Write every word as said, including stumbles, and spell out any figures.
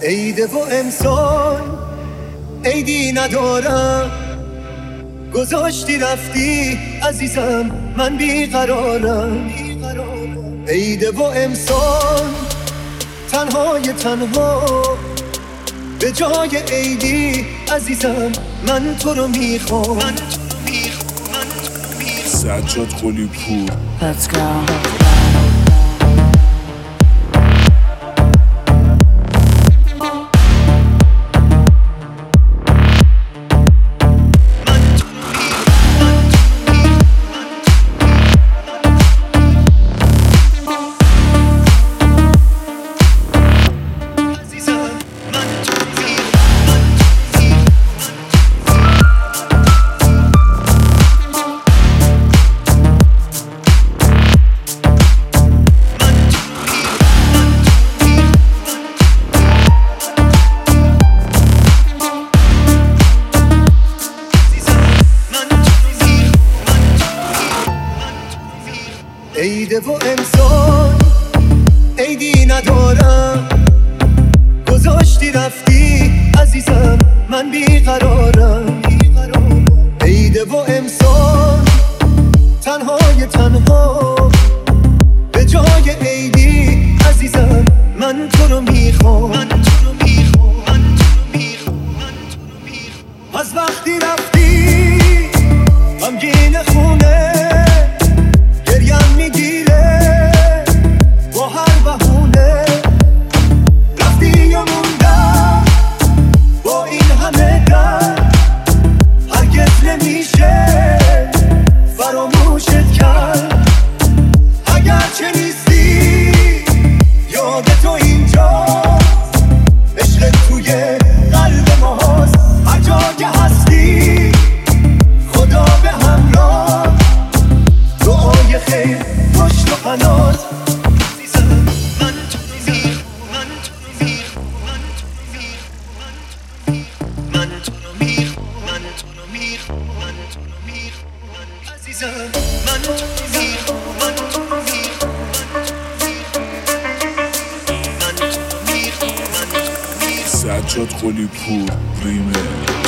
عیده و امسال عیدی ندارم، گذاشتی رفتی عزیزم من بیقرارم. عیده و امسال تنهای تنها به جای عیدی عزیزم من تو رو میخوام. سجاد قلی پور. Let's go. عیده و امسال عیدی ندارم، گذاشتی رفتی عزیزم من بیقرارم. عیده و امسال تنهای تنها به جای عیدی عزیزم من تو رو میخوام. از وقتی رفتی غمگین خونه گریم میگیره با هر بهونه، رفتی و موندم با این همه درد، هرگز نمیشه فراموشت کرد. اگرچه نیستی یاد تو اینجاست، عشق توی قلب ماست. هر جا که هستی خدا به همراه، دعای خیر پشت و پناهت. من تو رو میخوام، من تو رو میخوام، من تو رو میخوام، من تو رو میخوام، من تو رو میخوام عزیزم. من تو رو میخوام، من تو رو میخوام، من تو رو میخوام. سجاد قلی پور ریمه.